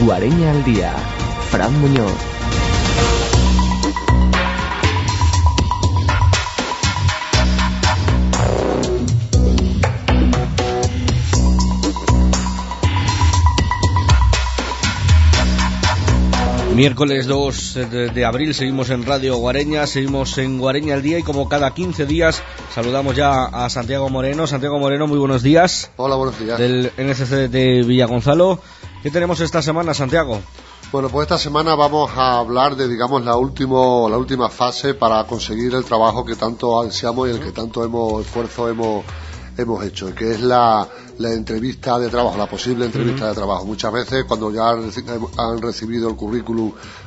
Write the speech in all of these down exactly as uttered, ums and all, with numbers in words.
Guareña al día. Fran Muñoz. Miércoles dos de abril, seguimos en Radio Guareña, seguimos en Guareña al día y como cada quince días saludamos ya a Santiago Moreno. Santiago Moreno, muy buenos días. Hola, buenos días. Del N S C de Villagonzalo. ¿Qué tenemos esta semana, Santiago? Bueno, pues esta semana vamos a hablar de, digamos, la, último, la última fase para conseguir el trabajo que tanto ansiamos y el que tanto hemos esfuerzo hemos hemos hecho, que es la, la entrevista de trabajo, la posible entrevista uh-huh. de trabajo. Muchas veces cuando ya han, han recibido el currículum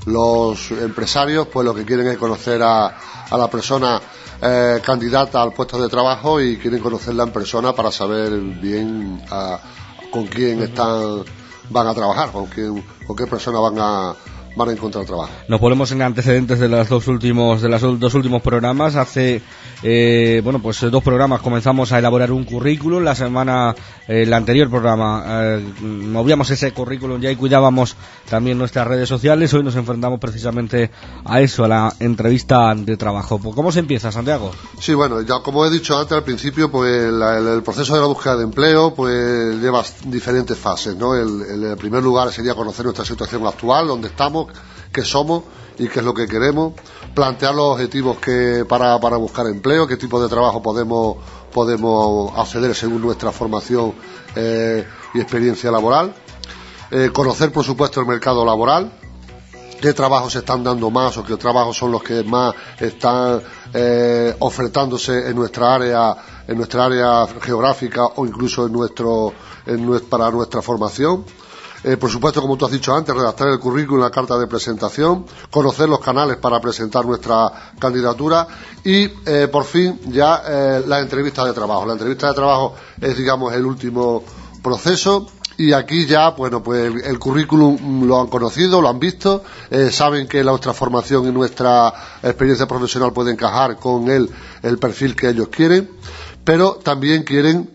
los empresarios, pues lo que quieren es conocer a, a la persona eh, candidata al puesto de trabajo y quieren conocerla en persona para saber bien a, con quién uh-huh. están van a trabajar, con quién, con qué persona van a van a encontrar trabajo. Nos ponemos en antecedentes de los dos últimos de los dos últimos programas. Hace eh, bueno pues dos programas comenzamos a elaborar un currículum. La semana eh, el anterior programa eh, movíamos ese currículum ya y cuidábamos también nuestras redes sociales. Hoy nos enfrentamos precisamente a eso, a la entrevista de trabajo. ¿Cómo se empieza, Santiago? Sí, bueno, ya como he dicho antes al principio, pues la, el, el proceso de la búsqueda de empleo pues lleva diferentes fases, ¿no? El, el, el primer lugar sería conocer nuestra situación actual, dónde estamos, qué somos y qué es lo que queremos, plantear los objetivos que para, para buscar empleo, qué tipo de trabajo podemos podemos acceder según nuestra formación eh, y experiencia laboral, eh, conocer por supuesto el mercado laboral, qué trabajos se están dando más o qué trabajos son los que más están eh, ofertándose en nuestra área en nuestra área geográfica o incluso en nuestro, en nuestro para nuestra formación. Eh, por supuesto, como tú has dicho antes, redactar el currículum, la carta de presentación, conocer los canales para presentar nuestra candidatura y, eh, por fin, ya eh, la entrevista de trabajo. La entrevista de trabajo es, digamos, el último proceso y aquí ya, bueno, pues el, el currículum lo han conocido, lo han visto, eh, saben que nuestra formación y nuestra experiencia profesional puede encajar con el, el perfil que ellos quieren, pero también quieren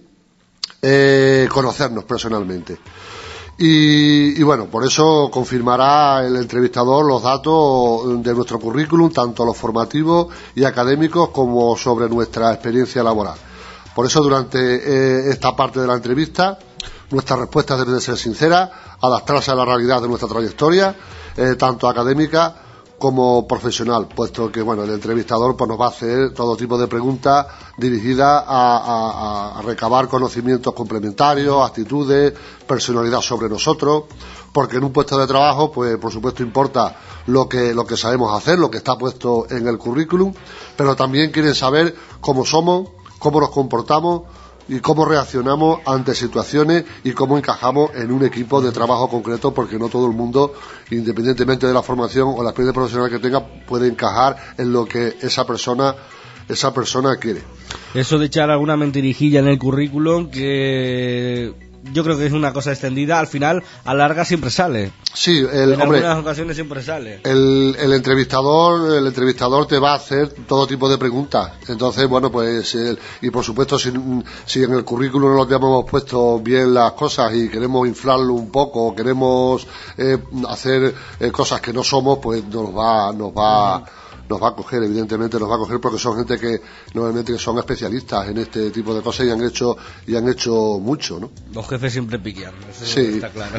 eh, conocernos personalmente. Y, y bueno, por eso confirmará el entrevistador los datos de nuestro currículum, tanto los formativos y académicos como sobre nuestra experiencia laboral. Por eso durante eh, esta parte de la entrevista nuestras respuestas deben de ser sinceras, adaptarse a la realidad de nuestra trayectoria, eh, tanto académica como profesional, puesto que bueno el entrevistador pues nos va a hacer todo tipo de preguntas dirigidas a, a, a recabar conocimientos complementarios, actitudes, personalidad sobre nosotros, porque en un puesto de trabajo pues por supuesto importa lo que lo que sabemos hacer, lo que está puesto en el currículum, pero también quieren saber cómo somos, cómo nos comportamos y cómo reaccionamos ante situaciones y cómo encajamos en un equipo de trabajo concreto, porque no todo el mundo, independientemente de la formación o la experiencia profesional que tenga, puede encajar en lo que esa persona esa persona quiere. Eso de echar alguna mentirijilla en el currículum, que yo creo que es una cosa extendida, al final a larga siempre sale. Sí, el, en hombre, algunas ocasiones siempre sale. El, el entrevistador, el entrevistador te va a hacer todo tipo de preguntas. Entonces, bueno, pues el, y por supuesto si, si en el currículum no le hemos puesto bien las cosas y queremos inflarlo un poco o queremos eh, hacer eh, cosas que no somos, pues nos va nos va mm. nos va a coger, evidentemente nos va a coger, porque son gente que normalmente son especialistas en este tipo de cosas y han hecho y han hecho mucho, ¿no? Los jefes siempre piquean, eso sí. Está claro.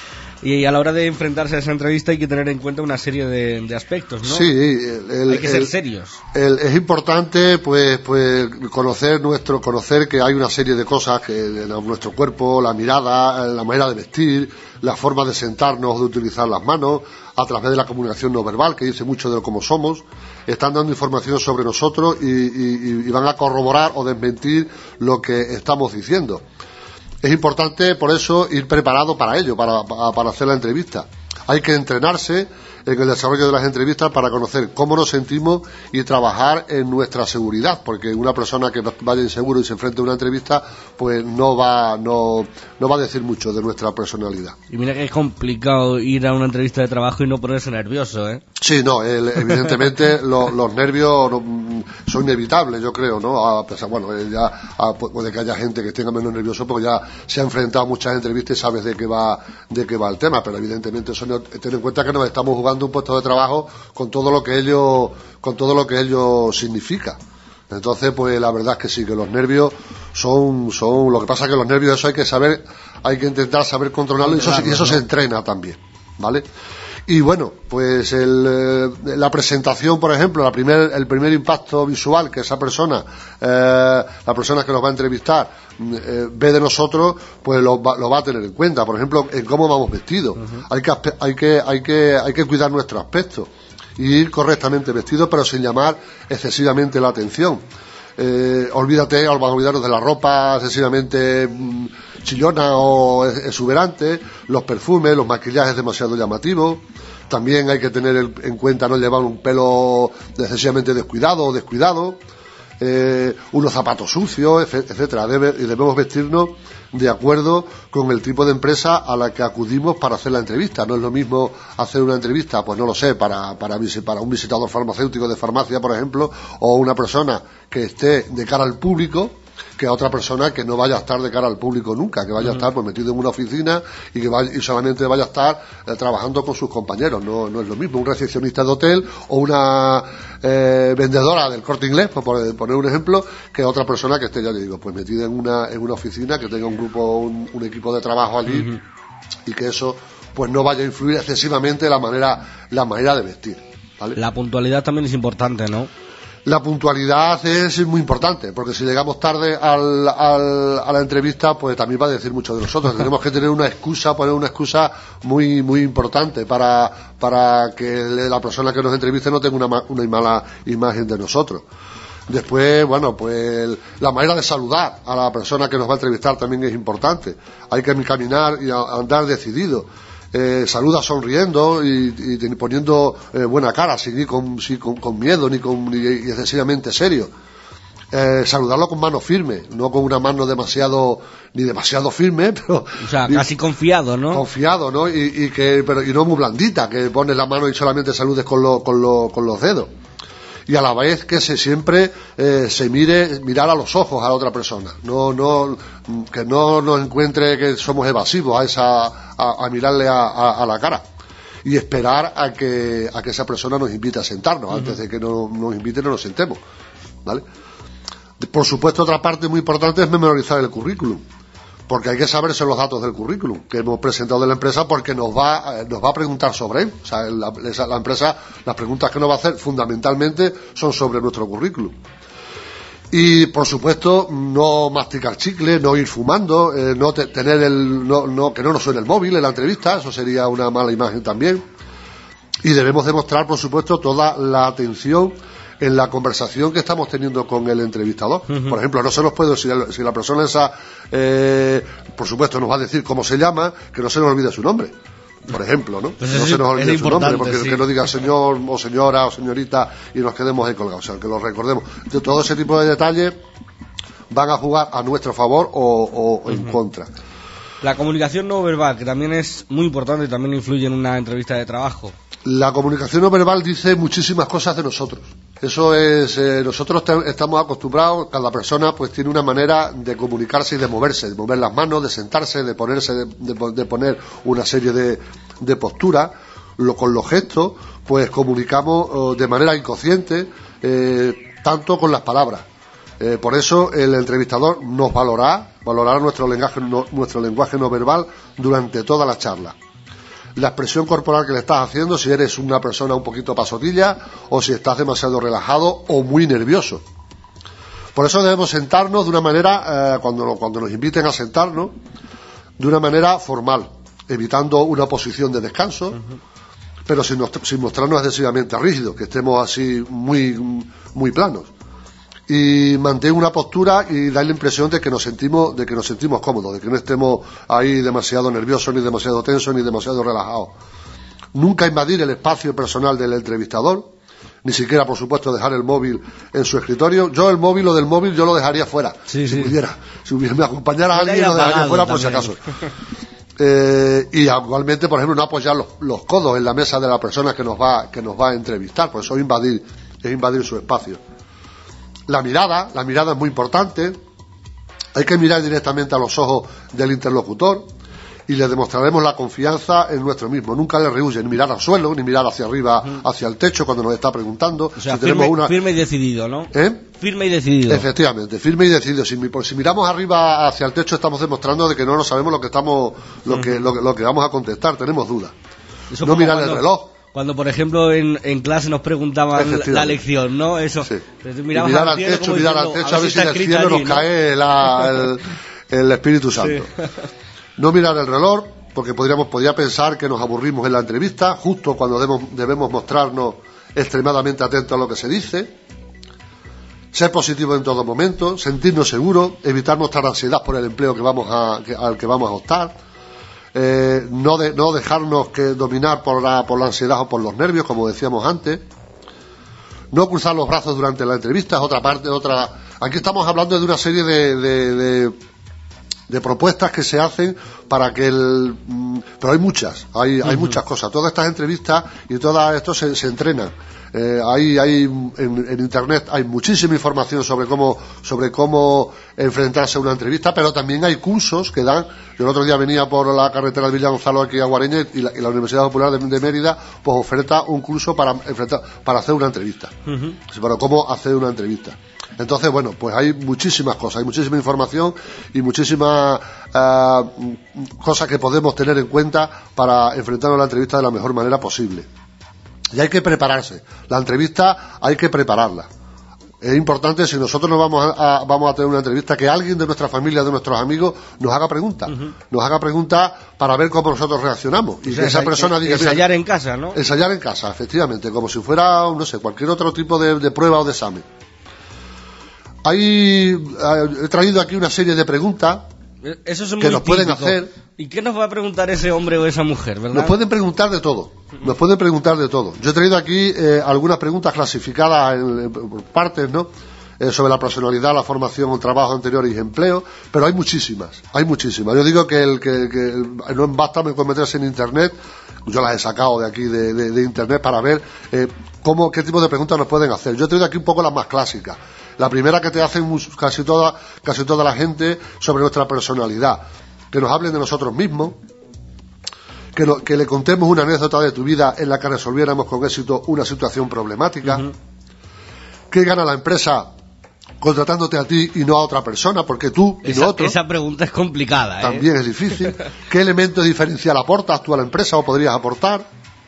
Y a la hora de enfrentarse a esa entrevista hay que tener en cuenta una serie de, de aspectos, ¿no? Sí, el, el, hay que ser el, serios. El, es importante, pues, pues, conocer nuestro, conocer que hay una serie de cosas que nuestro cuerpo, la mirada, la manera de vestir, la forma de sentarnos, de utilizar las manos, a través de la comunicación no verbal, que dice mucho de cómo somos, están dando información sobre nosotros y, y, y van a corroborar o desmentir lo que estamos diciendo. Es importante, por eso, ir preparado para ello, para, para hacer la entrevista. Hay que entrenarse en el desarrollo de las entrevistas para conocer cómo nos sentimos y trabajar en nuestra seguridad, porque una persona que vaya inseguro y se enfrente a una entrevista, pues no va, no, no va a decir mucho de nuestra personalidad. Y mira que es complicado ir a una entrevista de trabajo y no ponerse nervioso, ¿eh? Sí, no, el, evidentemente los, los nervios no, son inevitables, yo creo, ¿no? A pesar, bueno, ya a, puede que haya gente que esté menos nervioso porque ya se ha enfrentado a muchas entrevistas y sabes de qué va, de qué va el tema, pero evidentemente eso no, ten en cuenta que nos estamos jugando un puesto de trabajo con todo lo que ello, con todo lo que ello significa. Entonces, pues la verdad es que sí, que los nervios son, son, lo que pasa es que los nervios eso hay que saber, hay que intentar saber controlarlo y eso, y eso se entrena también, ¿vale? Y bueno, pues el, eh, la presentación, por ejemplo, la primer, el primer impacto visual que esa persona, eh, la persona que nos va a entrevistar, eh, ve de nosotros, pues lo va, lo va a tener en cuenta. Por ejemplo, en cómo vamos vestidos. Uh-huh. Hay que, hay que, hay que, hay que cuidar nuestro aspecto y ir correctamente vestidos, pero sin llamar excesivamente la atención. Eh, olvídate, vamos a olvidarnos de la ropa excesivamente mmm, chillona o exuberante, los perfumes, los maquillajes demasiado llamativos. También hay que tener el, en cuenta no llevar un pelo excesivamente descuidado o descuidado, eh, unos zapatos sucios, etcétera. Debe, y debemos vestirnos de acuerdo con el tipo de empresa a la que acudimos para hacer la entrevista. No es lo mismo hacer una entrevista, pues no lo sé, para, para, para un visitador farmacéutico de farmacia, por ejemplo, o una persona que esté de cara al público, que a otra persona que no vaya a estar de cara al público nunca, que vaya uh-huh. a estar pues metido en una oficina y que vaya, y solamente vaya a estar eh, trabajando con sus compañeros. No, no es lo mismo un recepcionista de hotel o una eh, vendedora del Corte Inglés, por poner un ejemplo, que otra persona que esté, ya le digo, pues metida en una en una oficina, que tenga un grupo, un, un equipo de trabajo allí uh-huh. y que eso pues no vaya a influir excesivamente la manera la manera de vestir, ¿vale? La puntualidad también es importante, ¿no? La puntualidad es muy importante, porque si llegamos tarde al, al, a la entrevista, pues también va a decir mucho de nosotros. Tenemos que tener una excusa, poner una excusa muy muy importante para, para que la persona que nos entreviste no tenga una, una mala imagen de nosotros. Después, bueno, pues la manera de saludar a la persona que nos va a entrevistar también es importante. Hay que caminar y andar decidido. Eh, saluda sonriendo y, y poniendo eh, buena cara, sin ir con, sin, con, con miedo ni, con, ni excesivamente serio. Eh, saludarlo con mano firme, no con una mano demasiado ni demasiado firme, pero o sea, ni, casi confiado, ¿no? Confiado, ¿no? Y, y que pero y no muy blandita, que pones la mano y solamente saludes con, lo, con, lo, con los dedos. Y a la vez que se siempre eh, se mire, mirar a los ojos a la otra persona, no, no, que no nos encuentre que somos evasivos a esa, a, a mirarle a, a, a la cara y esperar a que, a que esa persona nos invite a sentarnos. Uh-huh. Antes de que no, nos invite no nos sentemos, ¿vale? Por supuesto, otra parte muy importante es memorizar el currículum, porque hay que saberse los datos del currículum que hemos presentado de la empresa, porque nos va nos va a preguntar sobre él. O sea, la, la empresa, las preguntas que nos va a hacer fundamentalmente son sobre nuestro currículum. Y por supuesto, no masticar chicle, no ir fumando, eh, no te, tener el no, no que no nos suene el móvil en la entrevista, eso sería una mala imagen también. Y debemos demostrar, por supuesto, toda la atención en la conversación que estamos teniendo con el entrevistador. Uh-huh. Por ejemplo, no se nos puede, si la, si la persona esa, eh, por supuesto, nos va a decir cómo se llama, que no se nos olvide su nombre. Por ejemplo, ¿no? Pues no se nos olvide su nombre, porque sí. Que no diga señor o señora o señorita y nos quedemos ahí colgados, o sea, que lo recordemos. De todo ese tipo de detalles van a jugar a nuestro favor o, o uh-huh. en contra. La comunicación no verbal, que también es muy importante y también influye en una entrevista de trabajo. La comunicación no verbal dice muchísimas cosas de nosotros. Eso es, eh, nosotros te, estamos acostumbrados, cada persona pues tiene una manera de comunicarse y de moverse, de mover las manos, de sentarse, de ponerse, de, de, de poner una serie de, de posturas. Lo, con los gestos, pues comunicamos oh, de manera inconsciente, eh, tanto con las palabras. Eh, por eso el entrevistador nos valorará, valorará nuestro lenguaje, no, nuestro lenguaje no verbal durante toda la charla. La expresión corporal que le estás haciendo, si eres una persona un poquito pasotilla o si estás demasiado relajado o muy nervioso. Por eso debemos sentarnos de una manera, eh, cuando, cuando nos inviten a sentarnos, de una manera formal, evitando una posición de descanso, uh-huh. pero sin, sin mostrarnos excesivamente rígidos, que estemos así muy, muy planos. Y mantener una postura y dar la impresión de que nos sentimos de que nos sentimos cómodos, de que no estemos ahí demasiado nerviosos, ni demasiado tensos, ni demasiado relajados. nunca invadir el espacio personal del entrevistador, ni siquiera, por supuesto, dejar el móvil en su escritorio. Yo el móvil, lo del móvil, yo lo dejaría fuera, sí, si sí. pudiera. Si me acompañara alguien, lo dejaría fuera por si acaso. Eh, y igualmente, por ejemplo, no apoyar los, los codos en la mesa de la persona que nos va que nos va a entrevistar, por eso es invadir, es invadir su espacio. La mirada, la mirada es muy importante. Hay que mirar directamente a los ojos del interlocutor y le demostraremos la confianza en nuestro mismo. Nunca le rehúye ni mirar al suelo, ni mirar hacia arriba, hacia el techo cuando nos está preguntando. O sea, si firme, tenemos una... firme y decidido, ¿no? ¿Eh? Firme y decidido. Efectivamente, firme y decidido. Si, si miramos arriba hacia el techo, estamos demostrando de que no nos sabemos lo que estamos, lo que, lo, lo que vamos a contestar. Tenemos dudas. No mirar cuando... el reloj. Cuando, por ejemplo, en, en clase nos preguntaban la lección, ¿no? Eso. Sí. Mirar al, al techo, mirar al techo, a ver si del cielo nos cae la, el, el Espíritu Santo. Sí. No mirar el reloj, porque podríamos podría pensar que nos aburrimos en la entrevista, justo cuando debemos, debemos mostrarnos extremadamente atentos a lo que se dice. Ser positivo en todo momento, sentirnos seguros, evitar mostrar ansiedad por el empleo que vamos a, que, al que vamos a optar. Eh, no, de, no dejarnos que dominar por la, por la ansiedad o por los nervios, como decíamos antes. No cruzar los brazos durante la entrevista es otra parte, otra. Aquí estamos hablando de una serie de, de, de, de propuestas que se hacen para que el. Pero hay muchas, hay, hay uh-huh. muchas cosas. Todas estas entrevistas y todo esto se, se entrenan. Eh, hay, hay en, en internet hay muchísima información sobre cómo sobre cómo enfrentarse a una entrevista, pero también hay cursos que dan. Yo el otro día venía por la carretera de Villa Gonzalo aquí a Guareña y la, y la Universidad Popular de, de Mérida pues oferta un curso para enfrentar para hacer una entrevista, uh-huh. para cómo hacer una entrevista. Entonces, bueno, pues hay muchísimas cosas, hay muchísima información y muchísimas uh, cosas que podemos tener en cuenta para enfrentarnos a la entrevista de la mejor manera posible. Y hay que prepararse. La entrevista hay que prepararla. Es importante, si nosotros nos vamos a, a, vamos a tener una entrevista, que alguien de nuestra familia, de nuestros amigos, nos haga preguntas. Uh-huh. Nos haga preguntas para ver cómo nosotros reaccionamos. Y o sea, que esa persona diga... Ensayar en casa, ¿no? Ensayar en casa, efectivamente. Como si fuera, no sé, cualquier otro tipo de, de prueba o de examen. Hay, he traído aquí una serie de preguntas Eso es muy que nos típico. pueden hacer. ¿Y qué nos va a preguntar ese hombre o esa mujer, verdad? Nos pueden preguntar de todo. Nos pueden preguntar de todo. Yo he traído aquí eh, algunas preguntas clasificadas en, en, por partes, ¿no? Eh, sobre la personalidad, la formación, el trabajo anterior y empleo, pero hay muchísimas, hay muchísimas. Yo digo que el que, que el, no basta con meterse en internet. Yo las he sacado de aquí de, de, de internet para ver eh, cómo, qué tipo de preguntas nos pueden hacer. Yo he traído aquí un poco las más clásicas. La primera que te hacen casi toda, casi toda la gente sobre nuestra personalidad. Que nos hablen de nosotros mismos, que, lo, que le contemos una anécdota de tu vida en la que resolviéramos con éxito una situación problemática. Uh-huh. ¿Qué gana la empresa contratándote a ti y no a otra persona? Porque tú y esa, no otro. Esa pregunta es complicada, ¿eh? También es difícil. ¿Qué elemento diferencial aportas tú a la empresa o podrías aportar?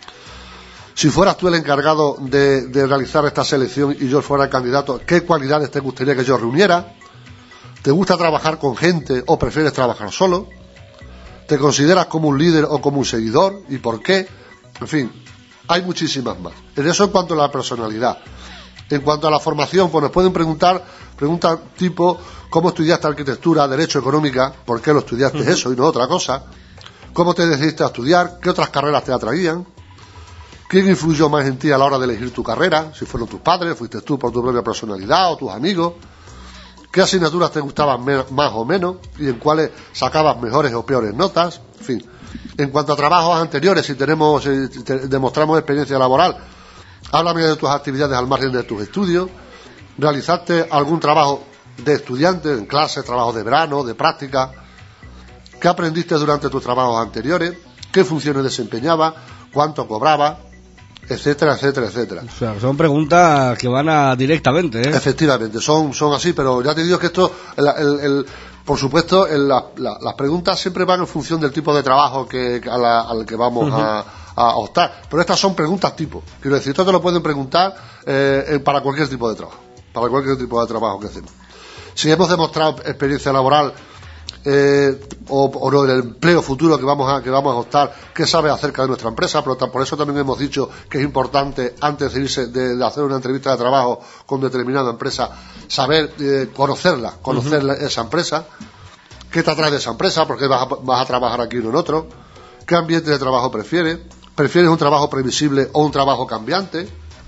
Si fueras tú el encargado de, de realizar esta selección y yo fuera el candidato, ¿qué cualidades te gustaría que yo reuniera? ¿Te gusta trabajar con gente o prefieres trabajar solo? ¿Te consideras como un líder o como un seguidor? ¿Y por qué? En fin, hay muchísimas más. En eso en cuanto a la personalidad. En cuanto a la formación, pues nos pueden preguntar, preguntas tipo, ¿cómo estudiaste arquitectura, derecho, económica? ¿Por qué lo estudiaste uh-huh. eso y no otra cosa? ¿Cómo te decidiste a estudiar? ¿Qué otras carreras te atraían? ¿Quién influyó más en ti a la hora de elegir tu carrera? Si fueron tus padres, fuiste tú por tu propia personalidad o tus amigos. ¿Qué asignaturas te gustaban más o menos? ¿Y en cuáles sacabas mejores o peores notas? En fin. En cuanto a trabajos anteriores, si tenemos, si te, demostramos experiencia laboral, háblame de tus actividades al margen de tus estudios. ¿Realizaste algún trabajo de estudiante, en clase, trabajo de verano, de práctica? ¿Qué aprendiste durante tus trabajos anteriores? ¿Qué funciones desempeñabas? ¿Cuánto cobrabas? Etcétera, etcétera, etcétera. O sea, son preguntas que van a directamente, ¿eh? Efectivamente, son, son así, pero ya te digo que esto, el, el, el, por supuesto, el, la, la, las preguntas siempre van en función del tipo de trabajo que, a la, al que vamos uh-huh. a, a optar. Pero estas son preguntas tipo. Quiero decir, esto te lo pueden preguntar eh, para cualquier tipo de trabajo. Para cualquier tipo de trabajo que hacemos. Si hemos demostrado experiencia laboral eh, o, o el empleo futuro que vamos a que vamos a optar, qué sabe acerca de nuestra empresa, pero por eso también hemos dicho que es importante antes de irse de, de hacer una entrevista de trabajo con determinada empresa, saber eh, conocerla, conocer uh-huh. esa empresa, qué te atrae de esa empresa, por qué vas a, vas a trabajar aquí y no en otro, qué ambiente de trabajo prefieres, ¿Prefieres un trabajo previsible o un trabajo cambiante?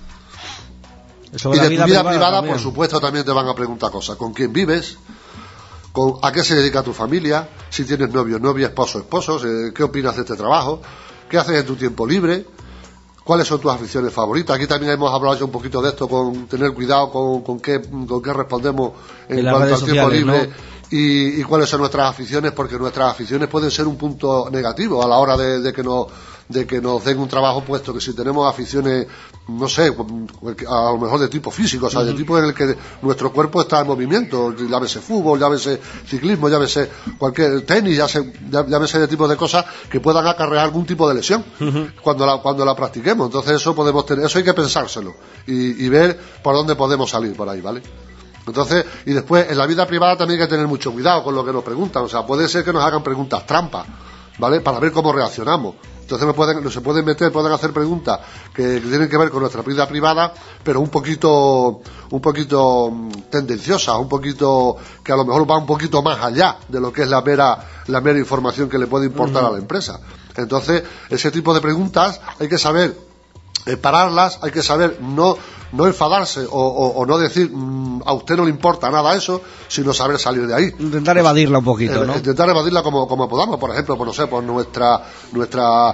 Eso y de de vida tu vida privada, privada, también. por supuesto, también te van a preguntar cosas. ¿Con quién vives? Con, ¿A qué se dedica tu familia? Si tienes novio, novia, esposo, esposos. Eh, ¿Qué opinas de este trabajo? ¿Qué haces en tu tiempo libre? ¿Cuáles son tus aficiones favoritas? Aquí también hemos hablado ya un poquito de esto, con tener cuidado con, con, qué, con qué respondemos en, en cuanto al tiempo sociales, libre, ¿no? y, y cuáles son nuestras aficiones, porque nuestras aficiones pueden ser un punto negativo a la hora de, de que nos de que nos den un trabajo, puesto que si tenemos aficiones, no sé, a lo mejor de tipo físico, o sea, uh-huh. de tipo en el que nuestro cuerpo está en movimiento, llámese fútbol, llámese ciclismo, llámese cualquier tenis, llámese de tipo de cosas que puedan acarrear algún tipo de lesión uh-huh. cuando la cuando la practiquemos. Entonces eso podemos tener, eso hay que pensárselo y, y ver por dónde podemos salir por ahí, ¿vale? Entonces, y después en la vida privada también hay que tener mucho cuidado con lo que nos preguntan, o sea, puede ser que nos hagan preguntas trampas, ¿vale? Para ver cómo reaccionamos. Entonces me pueden, se pueden meter, pueden hacer preguntas que, que tienen que ver con nuestra vida privada, pero un poquito, un poquito tendenciosas, un poquito, que a lo mejor va un poquito más allá de lo que es la mera, la mera información que le puede importar uh-huh. a la empresa. Entonces, ese tipo de preguntas hay que saber eh, pararlas, hay que saber no, no enfadarse o, o, o no decir mmm, a usted no le importa nada eso, sino saber salir de ahí. Intentar evadirla un poquito, eh, ¿no? Intentar evadirla como, como podamos, por ejemplo, pues no sé, por nuestra nuestra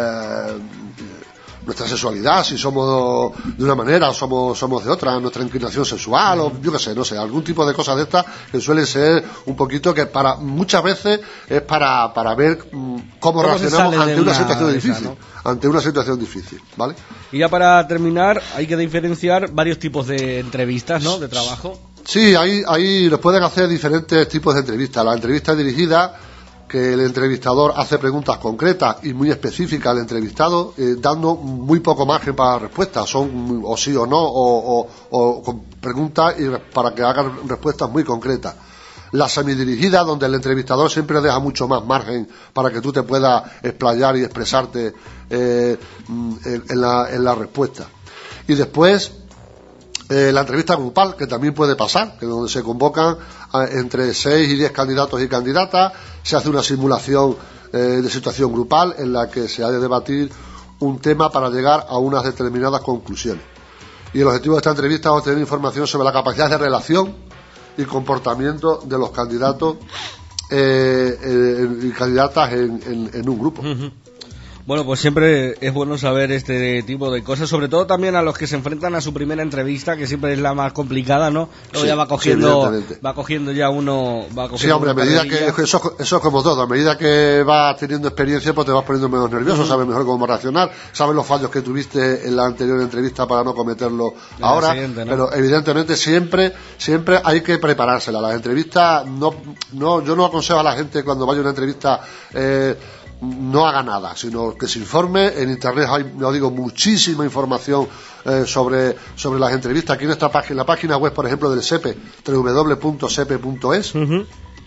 eh, nuestra sexualidad, si somos de una manera o somos somos de otra, nuestra inclinación sexual o yo qué sé, no sé, algún tipo de cosas de estas que suelen ser un poquito que para muchas veces es para para ver mmm, cómo, ¿Cómo reaccionamos ante una, una situación difícil, esa, ¿no? ante una situación difícil, ¿vale? Y ya para terminar, hay que diferenciar varios tipos de entrevistas, ¿no? De trabajo. Sí, ahí ahí los pueden hacer diferentes tipos de entrevistas. La entrevista dirigida, que el entrevistador hace preguntas concretas y muy específicas al entrevistado, eh, dando muy poco margen para la respuesta, son o sí o no, o, o, o con preguntas y para que hagan respuestas muy concretas. La semidirigida, donde el entrevistador siempre deja mucho más margen para que tú te puedas explayar y expresarte eh, en, en, la, en la respuesta. Y después Eh, la entrevista grupal, que también puede pasar, que donde se convocan a, entre seis y diez candidatos y candidatas, se hace una simulación eh, de situación grupal en la que se ha de debatir un tema para llegar a unas determinadas conclusiones. Y el objetivo de esta entrevista es obtener información sobre la capacidad de relación y comportamiento de los candidatos eh, eh, y candidatas en, en, en un grupo. Uh-huh. Bueno, pues siempre es bueno saber este tipo de cosas, sobre todo también a los que se enfrentan a su primera entrevista, que siempre es la más complicada, ¿no? Luego sí, ya va cogiendo, sí, va cogiendo ya uno, va cogiendo. Sí, hombre, a medida que eso, eso es como todo, a medida que vas teniendo experiencia, pues te vas poniendo menos nervioso, uh-huh. sabes mejor cómo reaccionar, sabes los fallos que tuviste en la anterior entrevista para no cometerlo en ahora, ¿no? Pero evidentemente siempre, siempre hay que preparársela. Las entrevistas, no, no, yo no aconsejo a la gente cuando vaya a una entrevista eh, no haga nada, sino que se informe. En internet hay, yo digo, muchísima información eh, sobre sobre las entrevistas. Aquí en esta página, la página web, por ejemplo, del SEPE, doble u doble u doble u punto sepe punto es, uh-huh.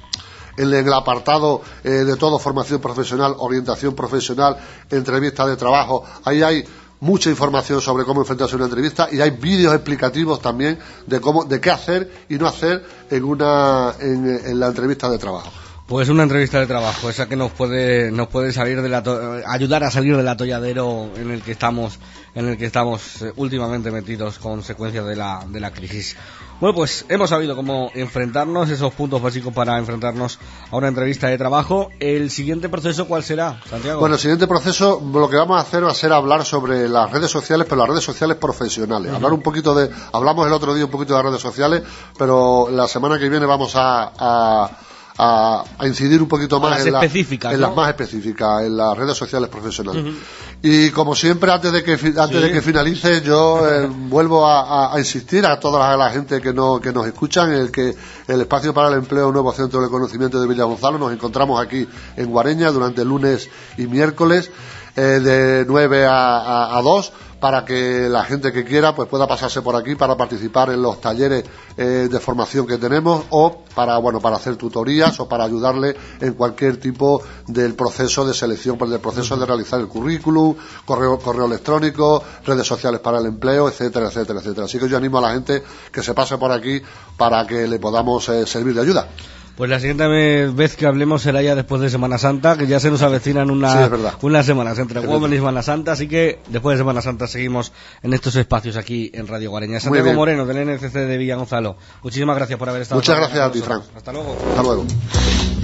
en el apartado eh, de todo, formación profesional, orientación profesional, entrevistas de trabajo, ahí hay mucha información sobre cómo enfrentarse a una entrevista, y hay vídeos explicativos también de cómo, de qué hacer y no hacer en una en, en la entrevista de trabajo. Pues una entrevista de trabajo, esa que nos puede nos puede salir de la to- ayudar a salir del atolladero en el que estamos en el que estamos eh, últimamente metidos, consecuencia de la de la crisis. Bueno, pues hemos sabido cómo enfrentarnos, esos puntos básicos para enfrentarnos a una entrevista de trabajo. El siguiente proceso, ¿cuál será, Santiago? Bueno, el siguiente proceso, lo que vamos a hacer va a ser hablar sobre las redes sociales, pero las redes sociales profesionales. Uh-huh. Hablar un poquito de, hablamos el otro día un poquito de las redes sociales, pero la semana que viene vamos a, a A, a incidir un poquito más las en, la, específicas, en ¿no? las más específicas, en las redes sociales profesionales. Uh-huh. Y como siempre, antes de que antes sí. de que finalice, yo eh, vuelvo a, a, a insistir a toda la, la gente que, no, que nos escuchan, el que el Espacio para el Empleo, un nuevo centro de conocimiento de Villa Gonzalo, nos encontramos aquí en Guareña durante lunes y miércoles eh, de nueve a, a, a dos, para que la gente que quiera pues pueda pasarse por aquí para participar en los talleres eh, de formación que tenemos, o para bueno para hacer tutorías o para ayudarle en cualquier tipo del proceso de selección, del proceso de realizar el currículum, correo correo electrónico, redes sociales para el empleo, etcétera, etcétera, etcétera. Así que yo animo a la gente que se pase por aquí para que le podamos eh, servir de ayuda. Pues la siguiente vez que hablemos será ya después de Semana Santa, que ya se nos avecinan una, sí, es verdad. unas semanas entre Es Women verdad. y Semana Santa, así que después de Semana Santa seguimos en estos espacios aquí en Radio Guareña. Santiago Moreno, del N C C de Villagonzalo, muchísimas gracias por haber estado Muchas con gracias a ti, nosotros. Fran. Hasta luego. Hasta luego.